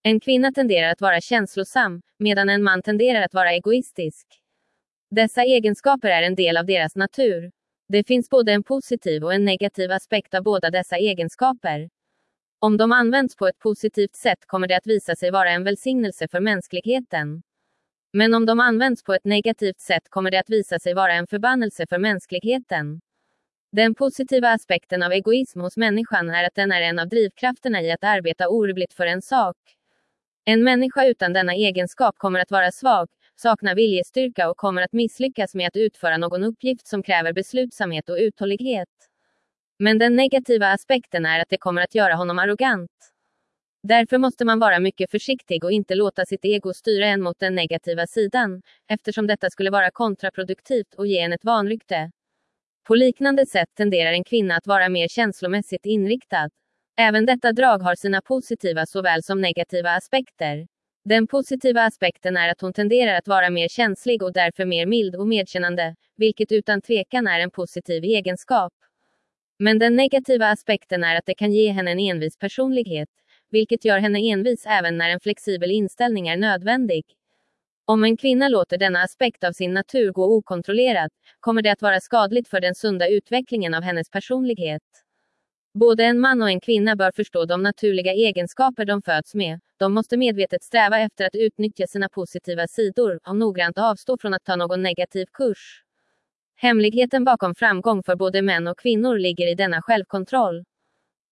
En kvinna tenderar att vara känslosam, medan en man tenderar att vara egoistisk. Dessa egenskaper är en del av deras natur. Det finns både en positiv och en negativ aspekt av båda dessa egenskaper. Om de används på ett positivt sätt kommer det att visa sig vara en välsignelse för mänskligheten. Men om de används på ett negativt sätt kommer det att visa sig vara en förbannelse för mänskligheten. Den positiva aspekten av egoism hos människan är att den är en av drivkrafterna i att arbeta orubbligt för en sak. En människa utan denna egenskap kommer att vara svag, sakna viljestyrka och kommer att misslyckas med att utföra någon uppgift som kräver beslutsamhet och uthållighet. Men den negativa aspekten är att det kommer att göra honom arrogant. Därför måste man vara mycket försiktig och inte låta sitt ego styra en mot den negativa sidan, eftersom detta skulle vara kontraproduktivt och ge en ett vanrykte. På liknande sätt tenderar en kvinna att vara mer känslomässigt inriktad. Även detta drag har sina positiva såväl som negativa aspekter. Den positiva aspekten är att hon tenderar att vara mer känslig och därför mer mild och medkännande, vilket utan tvekan är en positiv egenskap. Men den negativa aspekten är att det kan ge henne en envis personlighet, vilket gör henne envis även när en flexibel inställning är nödvändig. Om en kvinna låter denna aspekt av sin natur gå okontrollerad, kommer det att vara skadligt för den sunda utvecklingen av hennes personlighet. Både en man och en kvinna bör förstå de naturliga egenskaper de föds med. De måste medvetet sträva efter att utnyttja sina positiva sidor och noggrant avstå från att ta någon negativ kurs. Hemligheten bakom framgång för både män och kvinnor ligger i denna självkontroll.